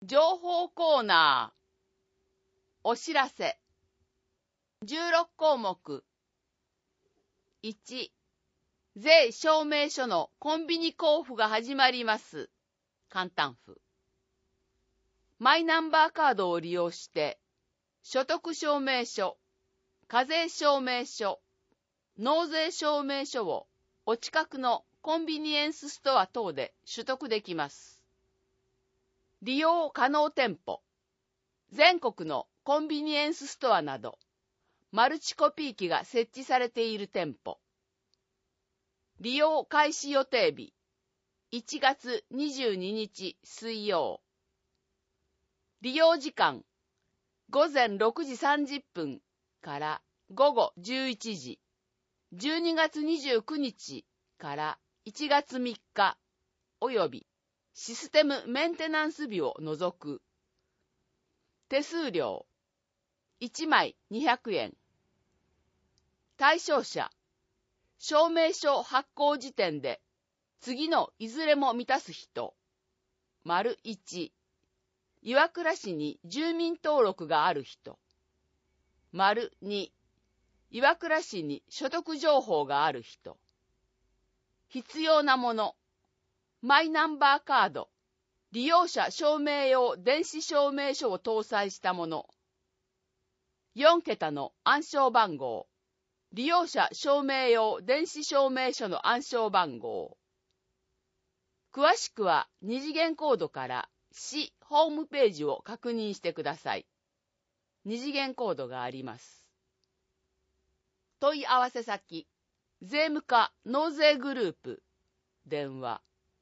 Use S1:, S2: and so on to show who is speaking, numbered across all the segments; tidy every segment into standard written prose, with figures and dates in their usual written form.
S1: 情報コーナー。お知らせ。16項目。1、税証明書のコンビニ交付が始まります。簡単符。マイナンバーカードを利用して、所得証明書、課税証明書、納税証明書をお近くのコンビニエンスストア等で取得できます。利用可能店舗。全国のコンビニエンスストアなど、マルチコピー機が設置されている店舗。利用開始予定日。1月22日水曜。利用時間。午前6時30分から午後11時。12月29日から1月3日およびシステムメンテナンス日を除く。手数料1枚200円。対象者、証明書発行時点で次のいずれも満たす人。丸1、岩倉市に住民登録がある人。丸2、岩倉市に所得情報がある人。必要なもの。マイナンバーカード、利用者証明用電子証明書を搭載したもの。4桁の暗証番号。利用者証明用電子証明書の暗証番号。詳しくは二次元コードから市ホームページを確認してください。二次元コードがあります。問い合わせ先、税務課納税グループ。電話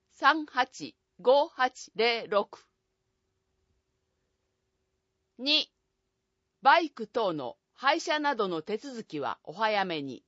S1: 385806。2、バイク等の廃車などの手続きはお早めに。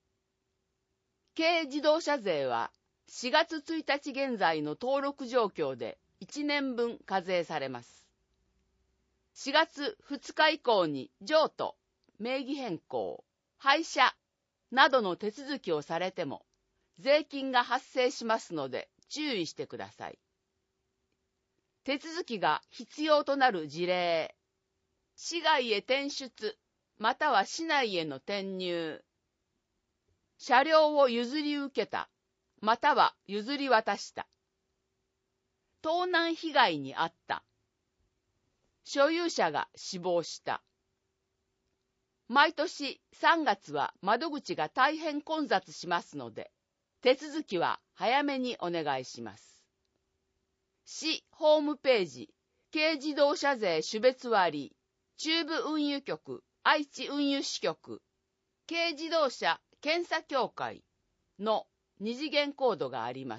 S1: 軽自動車税は4月1日現在の登録状況で1年分課税されます。4月2日以降に譲渡、名義変更、廃車などの手続きをされても税金が発生しますので注意してください。手続きが必要となる事例、市外へ転出、または市内への転入、車両を譲り受けた、または譲り渡した、盗難被害に遭った、所有者が死亡した。毎年3月は窓口が大変混雑しますので、手続きは早めにお願いします。市ホームページ、軽自動車税種別割、中部運輸局、愛知運輸支局、軽自動車検査協会の二次元コードがあります。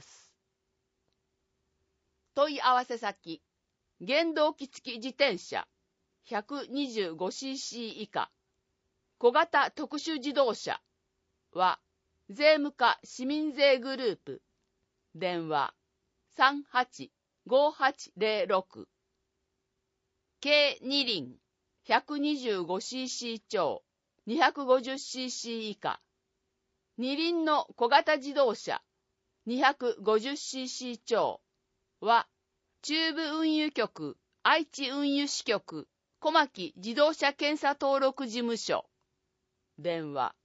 S1: 問い合わせ先、原動機付き自転車 125cc 以下、小型特殊自動車は、税務課市民税グループ、電話385806。軽二輪 125cc 超 250cc 以下、二輪の小型自動車 250cc 超は、中部運輸局、愛知運輸支局、小牧自動車検査登録事務所、電話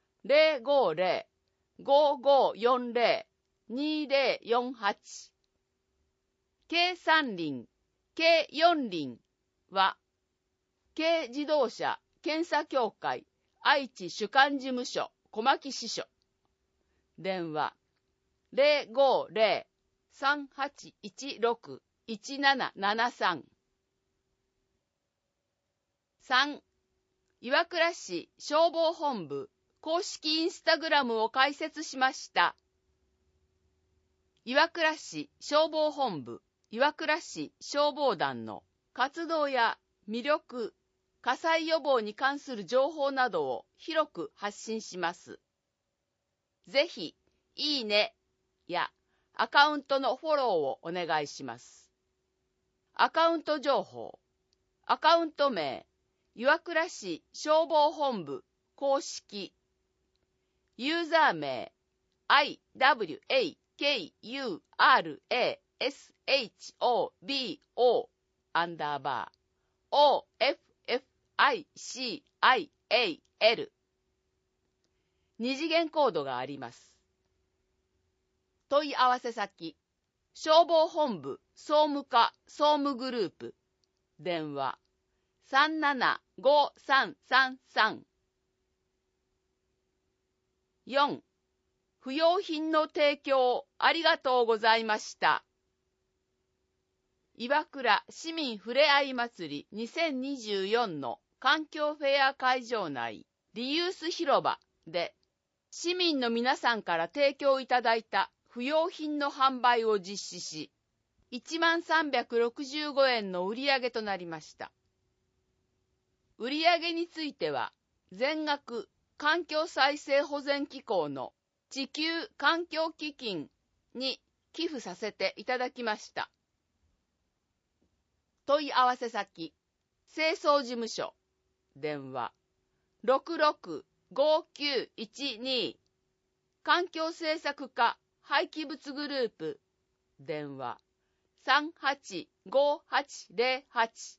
S1: 050-5540-2048。軽三輪、軽四輪は、軽自動車検査協会愛知主管事務所小牧支所。電話050-3816-1773。3、岩倉市消防本部公式インスタグラムを開設しました。岩倉市消防本部岩倉市消防団の活動や魅力、火災予防に関する情報などを広く発信します。ぜひ、いいねやアカウントのフォローをお願いします。アカウント情報、アカウント名、岩倉市消防本部公式、ユーザー名、IWAKURASHOBO OFFICIAL 二次元コードがあります。問い合わせ先、消防本部総務課総務グループ、電話 375333。 4. 不用品の提供ありがとうございました。岩倉市民ふれあい祭り2024の環境フェア会場内リユース広場で市民の皆さんから提供いただいた不用品の販売を実施し、1365円の売上となりました。売上については、全額環境再生保全機構の地球環境基金に寄付させていただきました。問い合わせ先、清掃事務所、電話 665912。 環境政策課廃棄物グループ、電話 385808。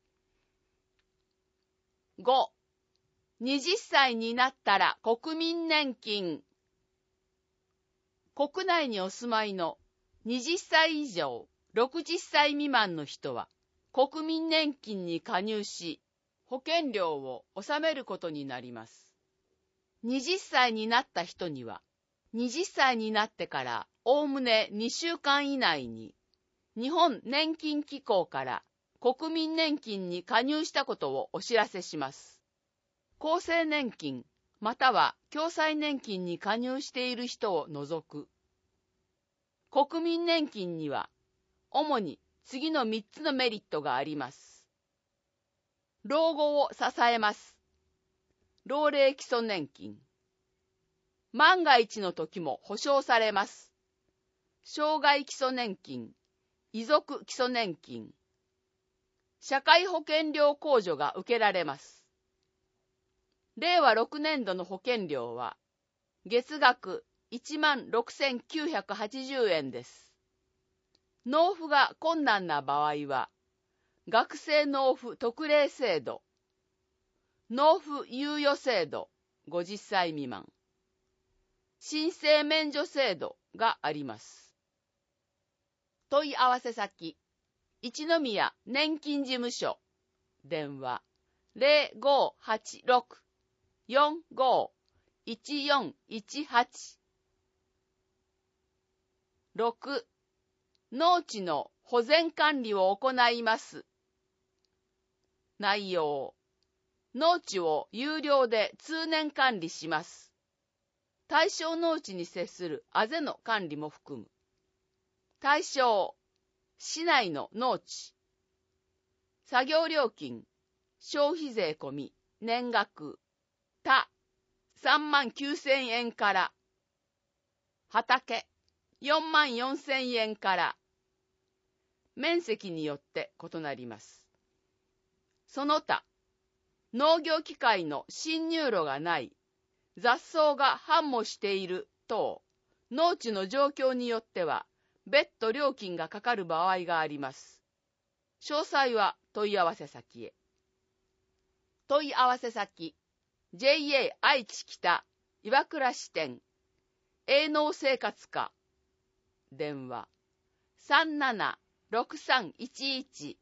S1: 5. 20歳になったら国民年金。国内にお住まいの20歳以上60歳未満の人は国民年金に加入し、保険料を納めることになります。20歳になった人には、20歳になってからおおむね2週間以内に、日本年金機構から国民年金に加入したことをお知らせします。厚生年金または共済年金に加入している人を除く。国民年金には、主に次の3つのメリットがあります。老後を支えます。老齢基礎年金。万が一の時も保障されます。障害基礎年金、遺族基礎年金。社会保険料控除が受けられます。令和6年度の保険料は、月額16,980円です。納付が困難な場合は、学生納付特例制度、納付猶予制度50歳未満、申請免除制度があります。問い合わせ先、一宮年金事務所、電話 0586-45-1418。 6. 農地の保全管理を行います。内容、農地を有料で通年管理します。対象農地に接するあぜの管理も含む。対象、市内の農地。作業料金、消費税込み、年額、他、39,000円から。畑、44,000円から。面積によって異なります。その他、農業機械の侵入路がない、雑草が繁茂している等、農地の状況によっては、別途料金がかかる場合があります。詳細は問い合わせ先へ。問い合わせ先、JA 愛知北岩倉支店、営農生活課、電話 376311。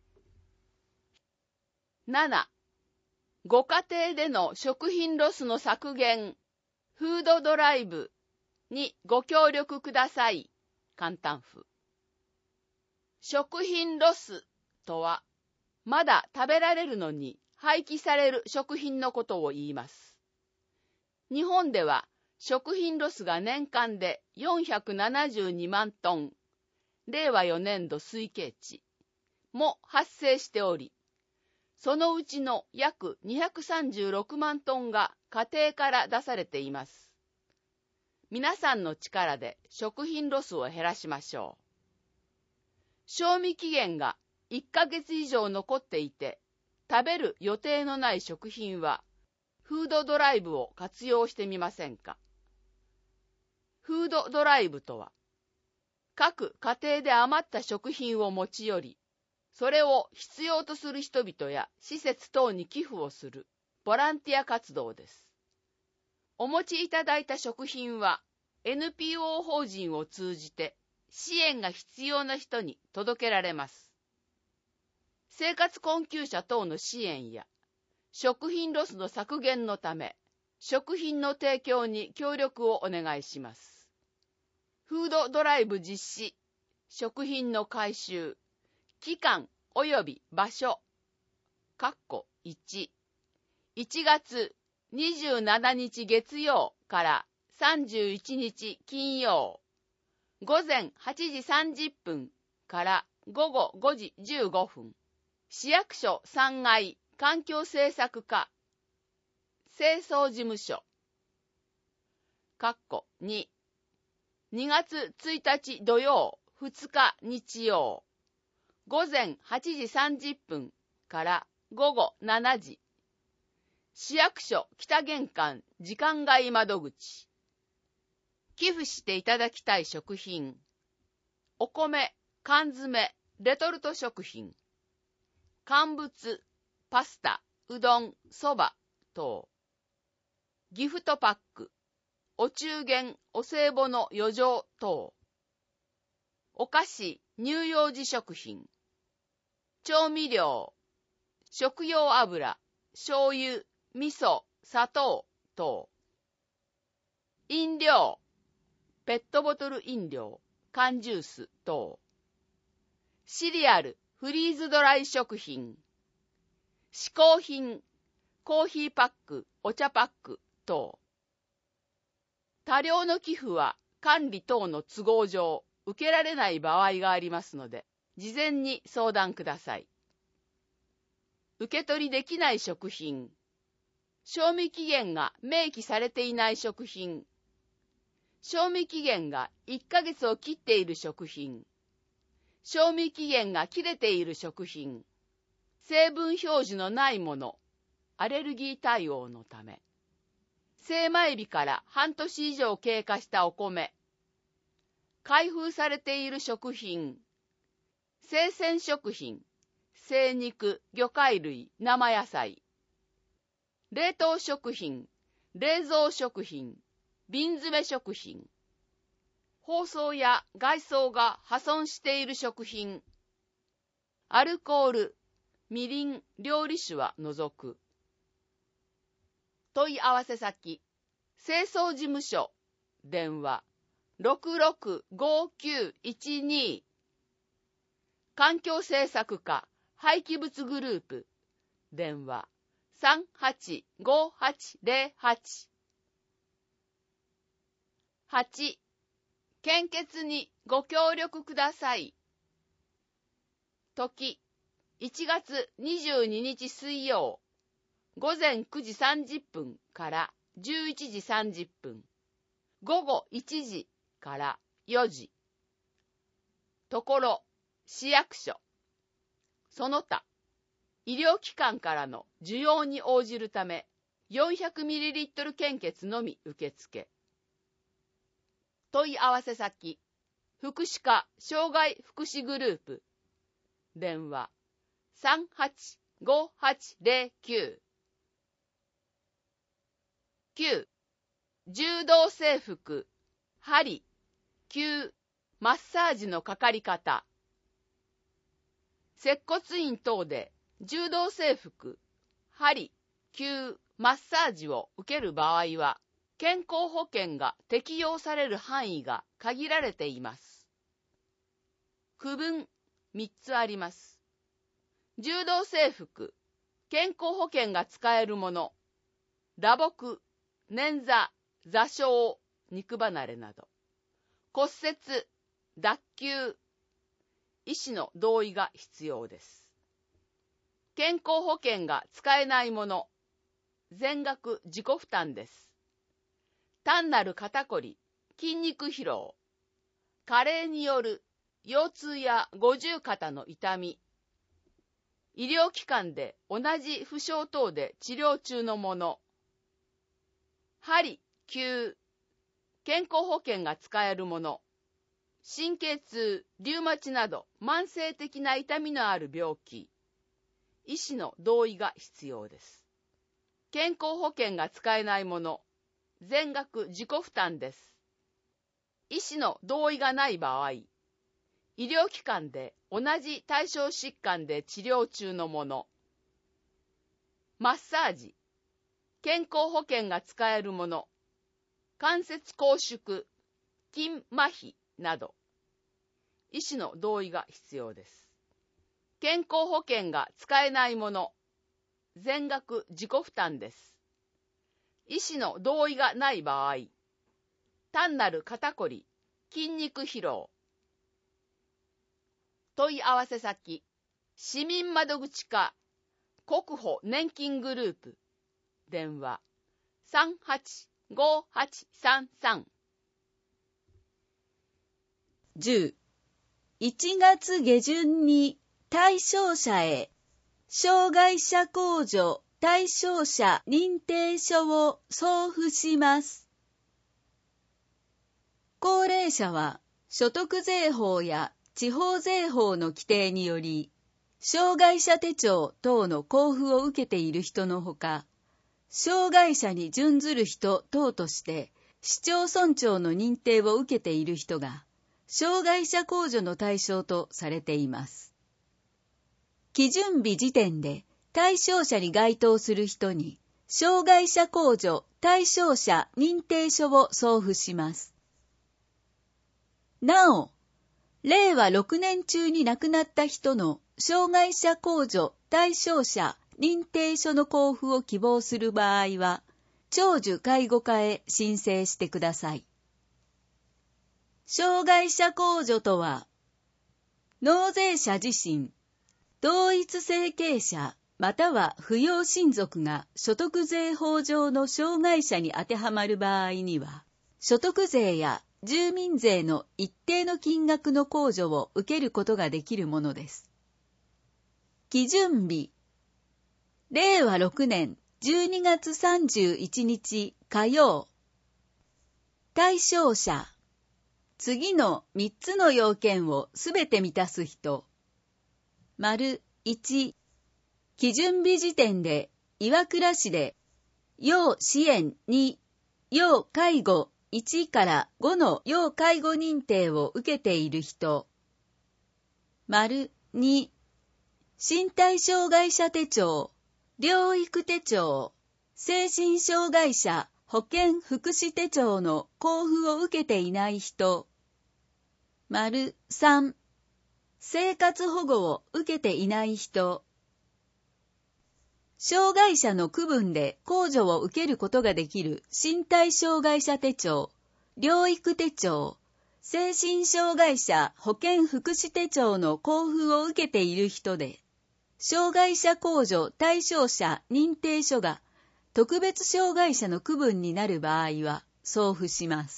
S1: 7. ご家庭での食品ロスの削減、フードドライブにご協力ください。簡単譜。食品ロスとは、まだ食べられるのに廃棄される食品のことを言います。日本では食品ロスが年間で472万トン、令和4年度推計値も発生しており、そのうちの約236万トンが家庭から出されています。皆さんの力で食品ロスを減らしましょう。賞味期限が1ヶ月以上残っていて、食べる予定のない食品は、フードドライブを活用してみませんか。フードドライブとは、各家庭で余った食品を持ち寄り、 それを必要とする人々や施設等に寄付をするボランティア活動です。お持ちいただいた食品は NPO 法人を通じて支援が必要な人に届けられます。生活困窮者等の支援や食品ロスの削減のため、食品の提供に協力をお願いします。フードドライブ実施、食品の回収、期間及び場所、1、1月27日月曜から31日金曜、午前8時30分から午後5時15分、市役所3階環境政策課、清掃事務所、2、2月1日土曜、2日日曜、午前8時30分から午後7時、市役所北玄関時間外窓口。寄付していただきたい食品、お米、缶詰、レトルト食品、乾物、パスタ、うどん、そば等、ギフトパック、お中元、お歳暮の余剰等、お菓子、乳幼児食品、調味料、食用油、醤油、味噌、砂糖等、飲料、ペットボトル飲料、缶ジュース等、シリアル、フリーズドライ食品、嗜好品、コーヒーパック、お茶パック等。多量の寄付は管理等の都合上受けられない場合がありますので、事前に相談ください。受け取りできない食品、賞味期限が明記されていない食品、賞味期限が1ヶ月を切っている食品、賞味期限が切れている食品、成分表示のないもの、アレルギー対応のため、精米日から半年以上経過したお米、開封されている食品、生鮮食品、生肉、魚介類、生野菜、冷凍食品、冷蔵食品、瓶詰め食品、包装や外装が破損している食品、アルコール、みりん、料理酒は除く。問い合わせ先、清掃事務所、電話、665912、環境政策課、廃棄物グループ、電話、385808。8、献血にご協力ください。時、1月22日水曜、午前9時30分から11時30分、午後1時から4時。ところ、市役所。その他、医療機関からの需要に応じるため、400ml 献血のみ受付。問い合わせ先、福祉課障害福祉グループ、電話、385809。9、柔道整復、針、灸、マッサージのかかり方。接骨院等で柔道整復、針、灸、マッサージを受ける場合は、健康保険が適用される範囲が限られています。区分3つあります。柔道整復、健康保険が使えるもの、打撲、捻挫、挫傷、肉離れなど、骨折、脱臼、医師の同意が必要です。健康保険が使えないもの、全額自己負担です。単なる肩こり、筋肉疲労、加齢による腰痛や五十肩の痛み、医療機関で同じ負傷等で治療中のもの、針、灸、健康保険が使えるもの、 神経痛、リウマチなど慢性的な痛みのある病気、医師の同意が必要です。健康保険が使えないもの、全額自己負担です。医師の同意がない場合、医療機関で同じ対象疾患で治療中のもの、マッサージ、健康保険が使えるもの、関節拘縮、筋麻痺など、医師の同意が必要です。健康保険が使えないもの、全額自己負担です。医師の同意がない場合、単なる肩こり、筋肉疲労。問い合わせ先、市民窓口課、国保年金グループ、電話385833。
S2: 10、1月下旬に対象者へ障害者控除対象者認定書を送付します。高齢者は所得税法や地方税法の規定により、障害者手帳等の交付を受けている人のほか、障害者に準ずる人等として市町村長の認定を受けている人が、障害者控除の対象とされています。基準日時点で対象者に該当する人に、障害者控除対象者認定書を送付します。なお、令和6年中に亡くなった人の障害者控除対象者認定書の交付を希望する場合は、長寿介護課へ申請してください。障害者控除とは、納税者自身、同一生計者または扶養親族が所得税法上の障害者に当てはまる場合には、所得税や住民税の一定の金額の控除を受けることができるものです。基準日、令和6年12月31日火曜。対象者、次の3つの要件をすべて満たす人。1、基準日時点で岩倉市で要支援2、要介護1から5の要介護認定を受けている人。2、身体障害者手帳、療育手帳、精神障害者保健福祉手帳の交付を受けていない人。3、生活保護を受けていない人。障害者の区分で控除を受けることができる身体障害者手帳、療育手帳、精神障害者保健福祉手帳の交付を受けている人で、障害者控除対象者認定書が特別障害者の区分になる場合は送付します。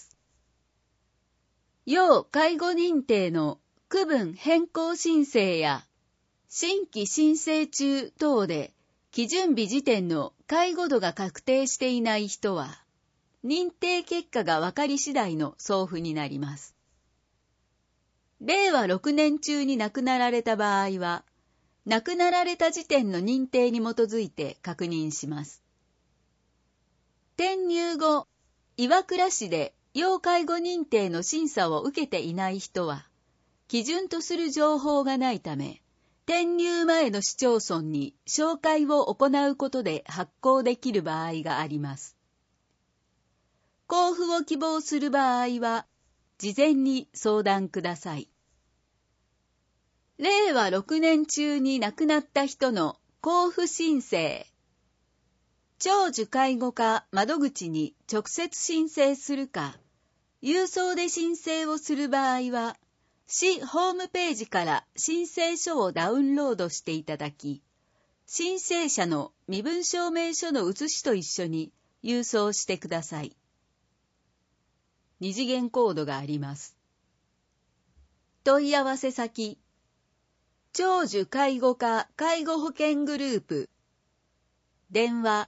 S2: 要介護認定の区分変更申請や新規申請中等で基準日時点の介護度が確定していない人は、認定結果が分かり次第の送付になります。令和6年中に亡くなられた場合は、亡くなられた時点の認定に基づいて確認します。転入後、岩倉市で要介護認定の審査を受けていない人は、基準とする情報がないため、転入前の市町村に照会を行うことで発行できる場合があります。交付を希望する場合は、事前に相談ください。令和6年中に亡くなった人の交付申請。長寿介護課窓口に直接申請するか、郵送で申請をする場合は、市ホームページから申請書をダウンロードしていただき、申請者の身分証明書の写しと一緒に郵送してください。二次元コードがあります。問い合わせ先、長寿介護課介護保険グループ、電話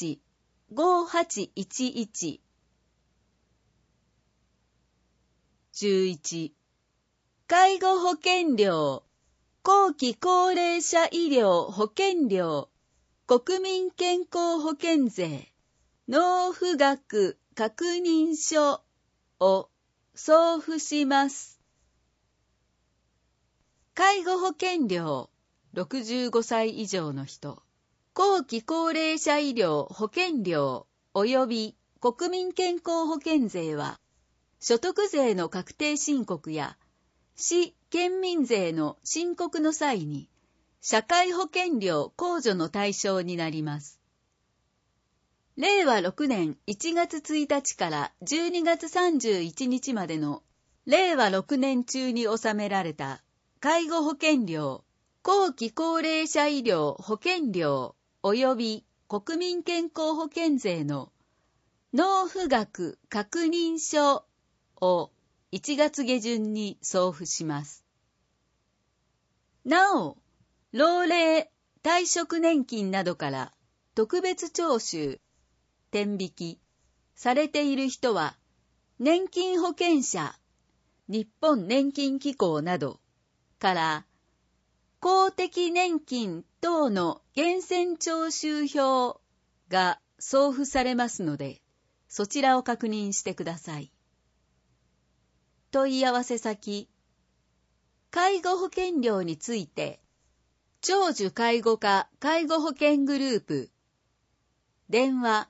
S2: 385811 11、介護保険料、後期高齢者医療保険料、国民健康保険税、納付額確認書を送付します。介護保険料、65歳以上の人、後期高齢者医療保険料及び国民健康保険税は、所得税の確定申告や市県民税の申告の際に、社会保険料控除の対象になります。令和6年1月1日から12月31日までの令和6年中に納められた介護保険料、後期高齢者医療保険料及び国民健康保険税の納付額確認書を1月下旬に送付します。なお、老齢、退職年金などから特別徴収、天引きされている人は、年金保険者、日本年金機構などから公的年金等の源泉徴収票が送付されますので、そちらを確認してください。問い合わせ先、介護保険料について、長寿介護課介護保険グループ、電話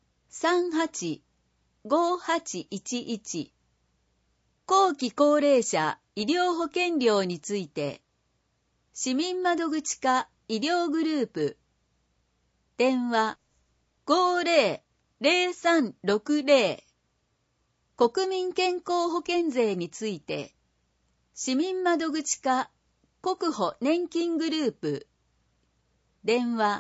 S2: 38-5811、後期高齢者医療保険料について、市民窓口課医療グループ、電話50-0360、国民健康保険税について、市民窓口課国保年金グループ、電話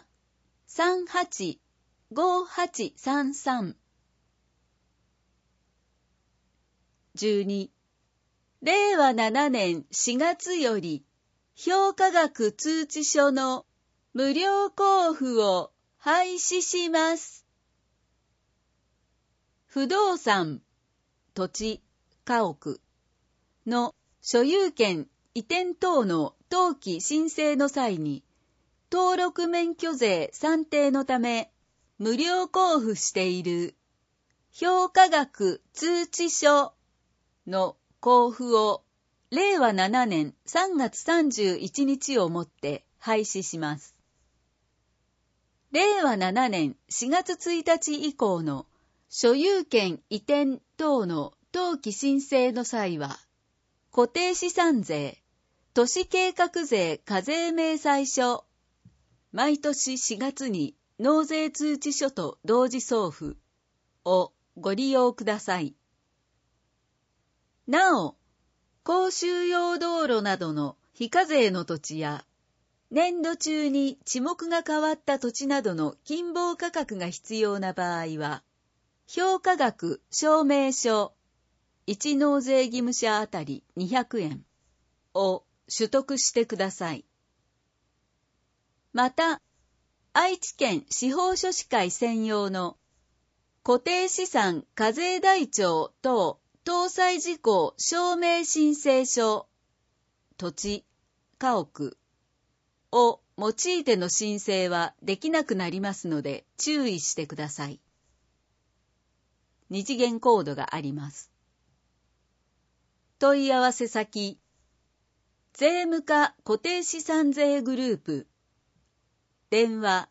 S2: 38-5833。12、令和7年4月より、評価額通知書の無料交付を廃止します。不動産、土地、家屋の所有権移転等の登記申請の際に、登録免許税算定のため無料交付している評価額通知書の交付を令和7年3月31日をもって廃止します。令和7年4月1日以降の所有権移転等の登記申請の際は、固定資産税、都市計画税課税明細書、毎年4月に納税通知書と同時送付をご利用ください。なお、公衆用道路などの非課税の土地や、年度中に地目が変わった土地などの金棒価格が必要な場合は、評価額証明書1納税義務者あたり200円を取得してください。また、愛知県司法書士会専用の固定資産課税台帳等搭載事項証明申請書、土地、家屋を用いての申請はできなくなりますので注意してください。二次元コードがあります。問い合わせ先、税務課固定資産税グループ、電話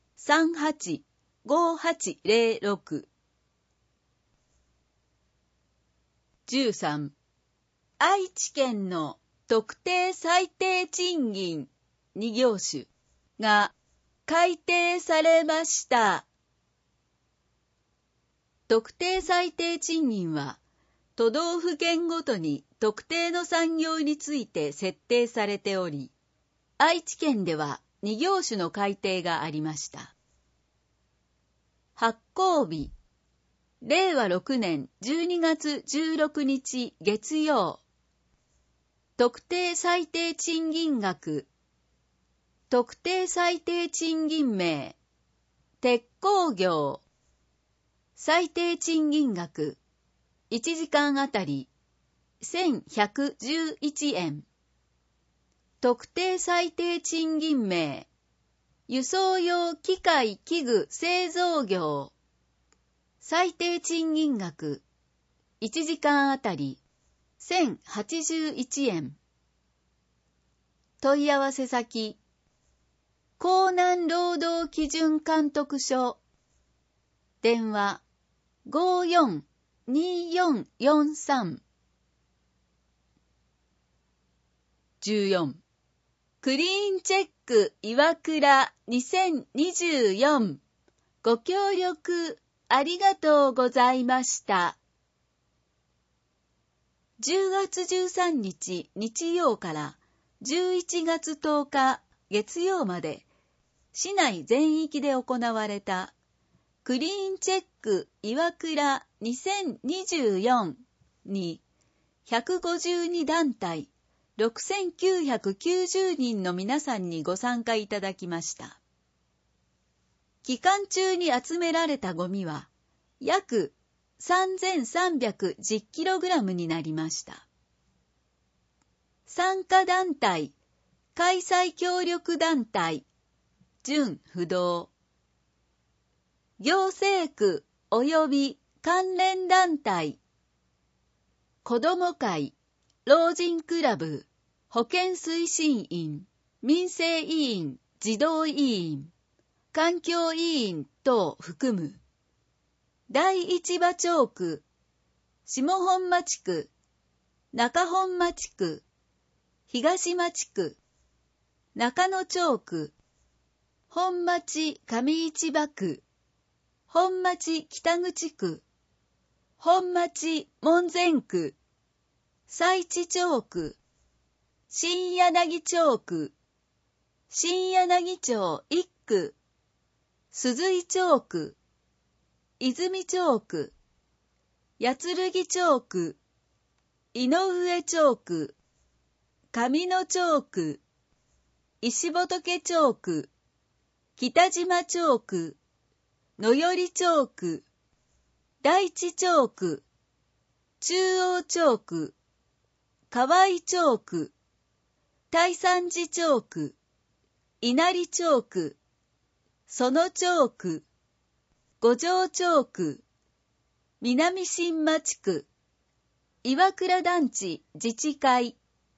S2: 38-5806。13、愛知県の特定最低賃金2業種が改定されました。特定最低賃金は都道府県ごとに特定の産業について設定されており、愛知県では2業種の改定がありました。発行日、令和6年12月16日月曜。特定最低賃金額、特定最低賃金名、鉄鋼業、最低賃金額、1時間あたり 1111円。特定最低賃金名、輸送用機械器具製造業。最低賃金額、1時間あたり1081円。問い合わせ先、江南労働基準監督署。電話、542443。14. クリーンチェック岩倉2024。ご協力ありがとうございました。10月13日日曜から11月10日月曜まで市内全域で行われたクリーンチェック岩倉2024に152団体6990人の皆さんにご参加いただきました。期間中に集められたゴミは約3310kg になりました。参加団体、開催協力団体、準不動、行政区及び関連団体、子ども会、老人クラブ、保健推進員、民生委員、児童委員、環境委員等含む、第一馬町区、下本町区、中本町区、東町区、中野町区、本町上市場区、本町北口区、本町門前区、西地町区、新柳町区、新柳町1区、鈴井町区、泉町区、八剣町区、井上町区、上野町区、石仏町区、北島町区、野寄町区、大地町区、中央町区、河合町区、大山寺町区、稲荷町区、園町区、五条町区、南新町区、岩倉団地自治会、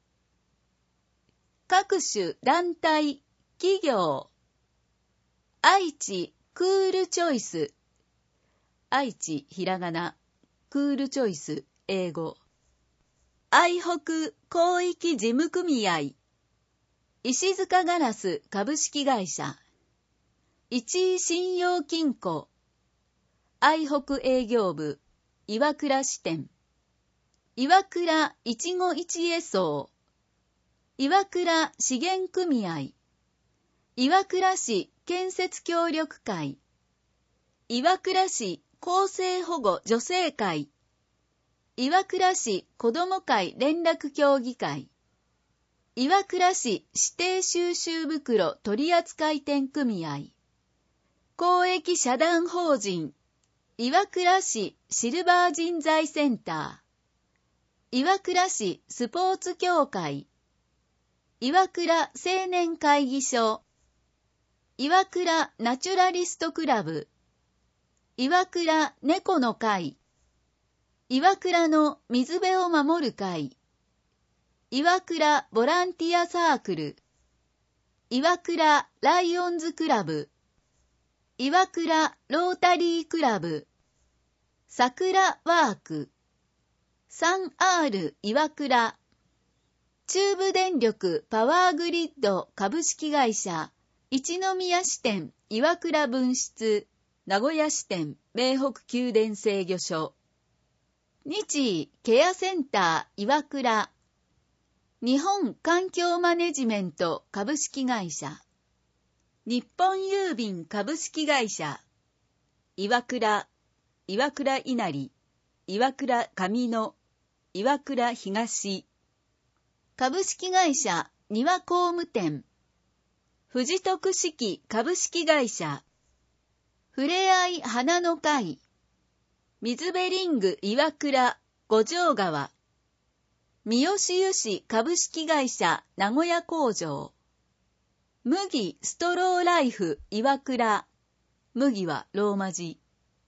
S2: 各種団体、企業、愛知クールチョイス、愛知ひらがな、クールチョイス英語、愛北広域事務組合、石塚ガラス株式会社、一井信用金庫、愛北営業部、岩倉支店、岩倉いちご一会荘、岩倉資源組合、岩倉市建設協力会、岩倉市厚生保護女性会、岩倉市子ども会連絡協議会、岩倉市指定収集袋取扱店組合、公益社団法人岩倉市シルバー人材センター、岩倉市スポーツ協会、岩倉青年会議所、岩倉ナチュラリストクラブ、岩倉猫の会、岩倉の水辺を守る会、岩倉ボランティアサークル、岩倉ライオンズクラブ、岩倉ロータリークラブ、桜ワーク、3R 岩倉、中部電力パワーグリッド株式会社、一宮支店岩倉分室、名古屋支店名北宮殿制御所、日医ケアセンター岩倉、日本環境マネジメント株式会社、日本郵便株式会社、岩倉、岩倉稲荷、岩倉上野、岩倉東、株式会社庭工務店、富士徳式株式会社、ふれあい花の会、水辺リング岩倉五条川、 三好油脂株式会社名古屋工場。麦ストローライフ岩倉。麦はローマ字。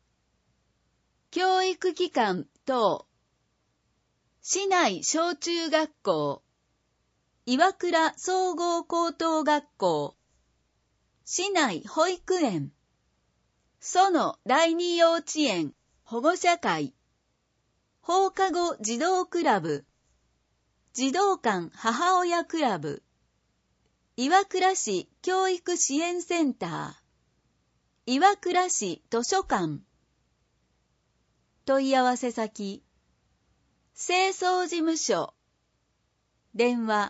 S2: 教育機関等。市内小中学校。岩倉総合高等学校。市内保育園。園第二幼稚園保護者会。放課後児童クラブ。児童館母親クラブ。岩倉市教育支援センター。岩倉市図書館。問い合わせ先。清掃事務所。電話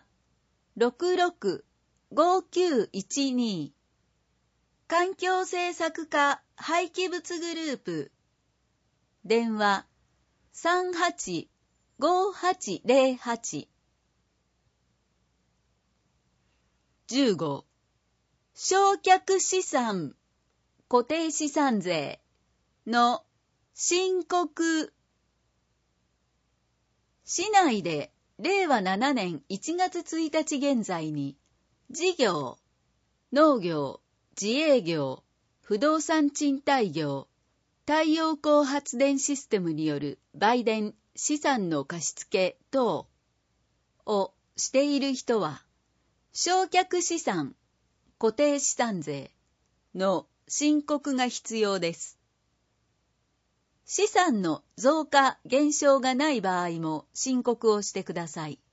S2: 66-5912。環境政策課廃棄物グループ。電話 38-5808。15. 償却資産固定資産税の申告。市内で令和7年1月1日現在に事業、農業、自営業、不動産賃貸業、太陽光発電システムによる売電資産の貸付等をしている人は、償却資産固定資産税の申告が必要です。資産の増加減少がない場合も申告をしてください。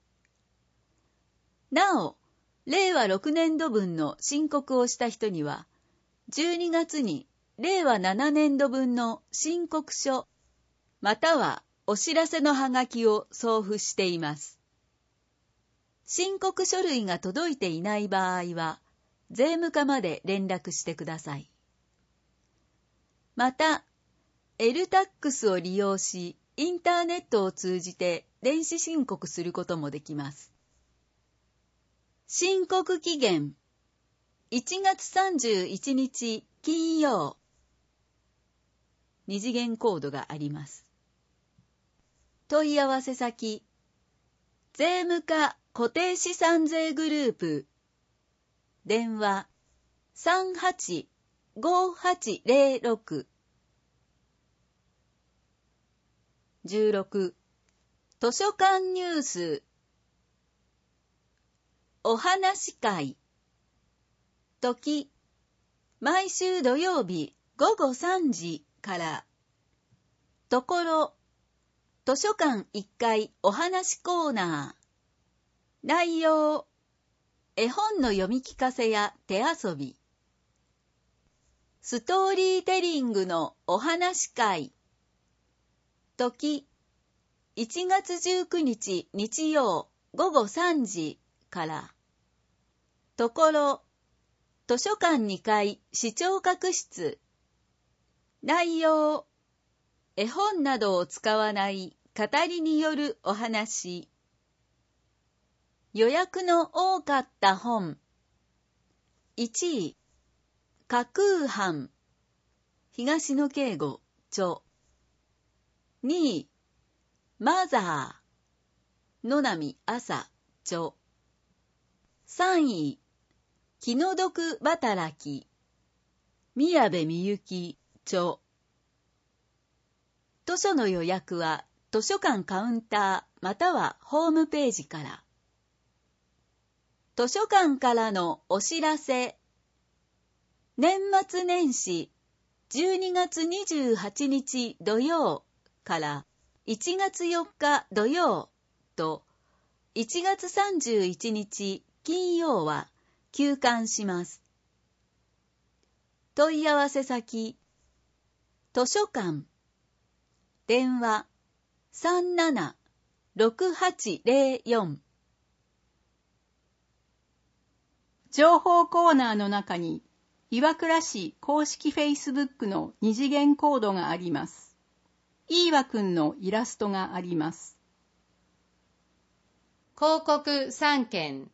S2: なお、令和6年度分の申告をした人には、12月に令和7年度分の申告書またはお知らせのはがきを送付しています。申告書類が届いていない場合は、税務課まで連絡してください。また、LTAX を利用し、インターネットを通じて電子申告することもできます。申告期限、1月31日金曜。二次元コードがあります。問い合わせ先、税務課固定資産税グループ。電話 38-5806。16. 図書館ニュース。お話会。時、毎週土曜日午後3時から。ところ、図書館1階お話コーナー。内容、絵本の読み聞かせや手遊び。ストーリーテリングのお話会。時、1月19日日曜午後3時から。ところ、図書館2階視聴覚室。内容、絵本などを使わない語りによるお話。予約の多かった本。1位、架空犯。東野圭吾著。2位、マザー。野波朝著。3位、気の毒働き。宮部みゆき著。図書の予約は図書館カウンターまたはホームページから。図書館からのお知らせ。年末年始12月28日土曜から1月4日土曜と1月31日金曜は休館します。問い合わせ先、図書館。電話 37-6804。
S3: 情報コーナーの中に岩倉市公式 Facebook の二次元コードがあります。いいわくんのイラストがあります。
S4: 広告3件。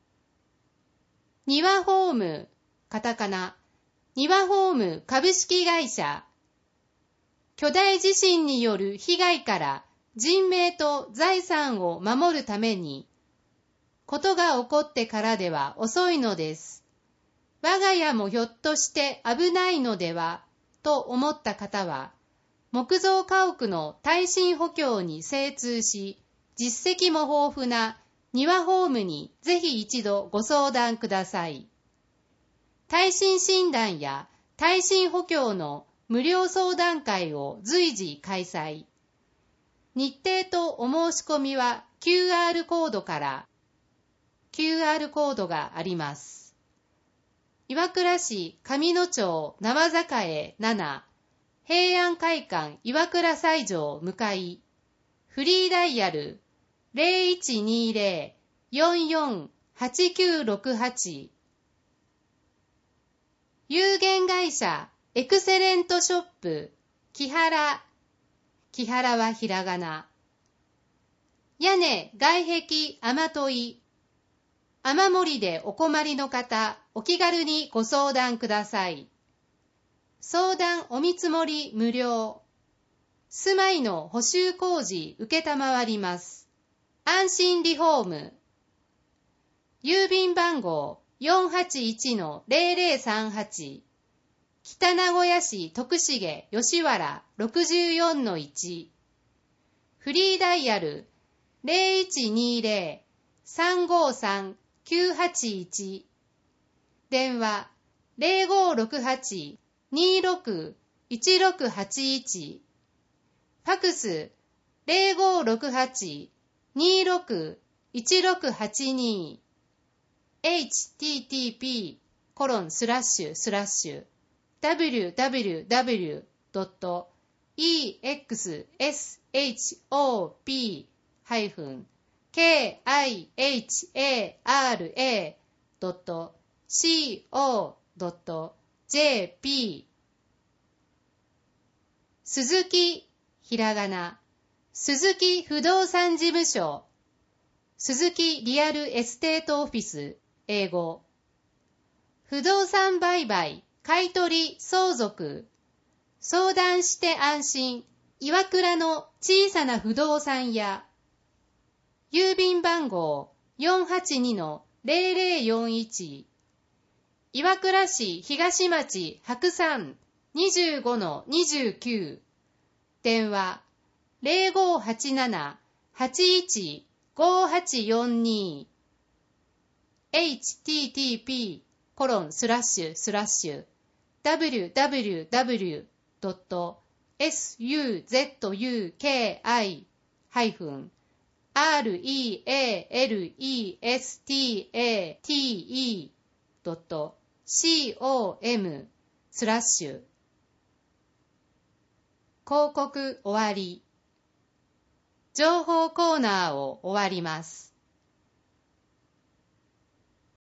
S4: 庭ホーム、カタカナ、庭ホーム株式会社。巨大地震による被害から人命と財産を守るために、ことが起こってからでは遅いのです。我が家もひょっとして危ないのでは、と思った方は、木造家屋の耐震補強に精通し、実績も豊富な庭ホームにぜひ一度ご相談ください。耐震診断や耐震補強の無料相談会を随時開催。日程とお申し込みは QR コードがあります。岩倉市上野町生栄7平安会館岩倉西条向かい、フリーダイヤル 0120-448968 有限会社エクセレントショップ木原はひらがな。屋根外壁雨問い、雨漏りでお困りの方、お気軽にご相談ください。相談お見積もり無料。住まいの補修工事受けたまわります。安心リフォーム。郵便番号 481-0038 北名古屋市徳重吉原 64-1 フリーダイヤル 0120-353-981 電話 0568-26-1681 ファクス 0568-26-1682 www.exshop-kihara.co.jp 鈴木ひらがな鈴木不動産事務所鈴木リアルエステートオフィス英語不動産売買買取相続相談して安心岩倉の小さな不動産屋郵便番号 482-0041 岩倉市東町白山 25-29 電話 0587-815842 www.suzuki-realestate.com 広告終わり。情報コーナーを終わります。